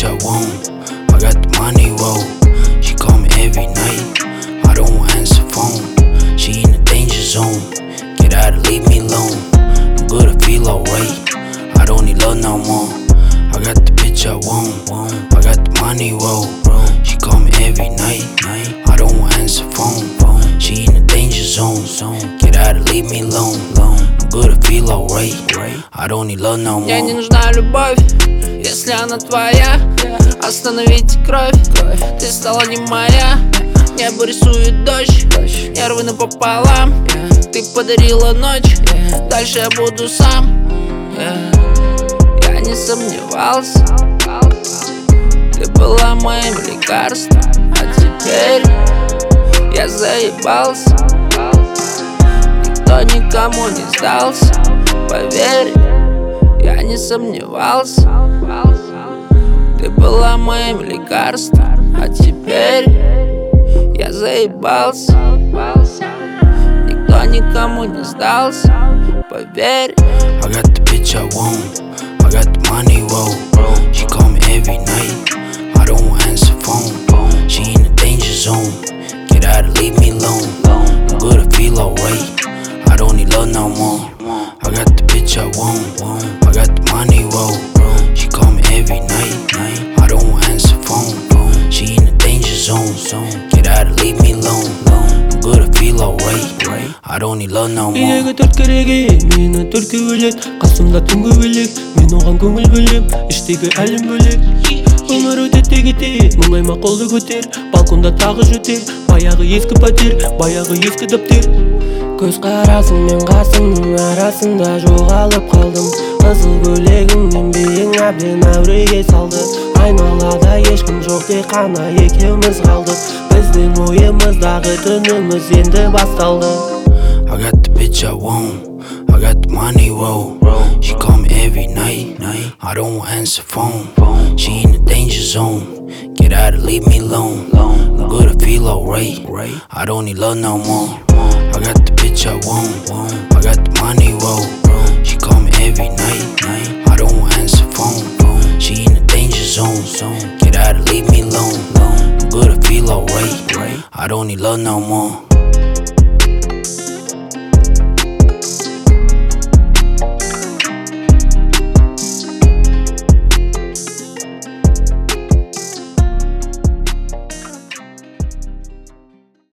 bitch I want. I got the money, whoa. She call me every night. I don't answer phone. She in the danger zone. Get out and leave me alone. I'm good, I feel alright. I don't need love no more. I got the bitch I want. I got the money, whoa. She call me every night. I don't answer phone. She in the danger zone. Get out and leave me alone. I'm good, I feel alright. I don't need love no more. Мне не нужна любовь, если она твоя. Остановите кровь, ты стала не моя. Небо рисует дождь, нервы напополам. Ты подарила ночь, дальше я буду сам. Я не сомневался, ты была моим лекарством. А теперь я заебался. Никто никому не сдался, поверь, я не сомневался. Ты была моим лекарством, а теперь я заебался. Никто никому не сдался, поверь. I got the bitch I want. I got the money, whoa. She call me every night. I don't answer phone. She in the danger zone. Get out and leave me alone. I'm good, I feel alright. I don't need love no more. I got the bitch I want. I got the money, whoa. She call me every night. I don't answer phone. She in the danger zone. Get out and leave me alone. I'm good, I feel alright. I don't need love no more. Үйдегі төрт кереге мені төртке бөлет. Қасымда түнгі бөлек, мен оған көңіл бөлем. Іштегі әлем бөлек. Өмір өтеді де кетер, мұңайма қолды көтер. Балконда тағы жөтер, баяғы ескі пәтер, баяғы ескі дәптер. Көз қарасың мен қасыңның арасында жоғалып қалдым. Қызыл көйлегіңнен биің әбден әуреге салды. Айналада ешкім жоқ, тек қана екеуміз қалдық. Біздің ойымыздағы түніміз енді басталды. I got the bitch I want. I got the money, whoa. She call me every night. I don't answer phone. She in the danger zone. Get out and leave me alone. I'm good, I feel alright. I don't need love no more. I got the bitch I want. I got the money, whoa. She call me every night. I don't answer phone. She in the danger zone. Get out and leave me alone. I'm good, I feel alright. I don't need love no more.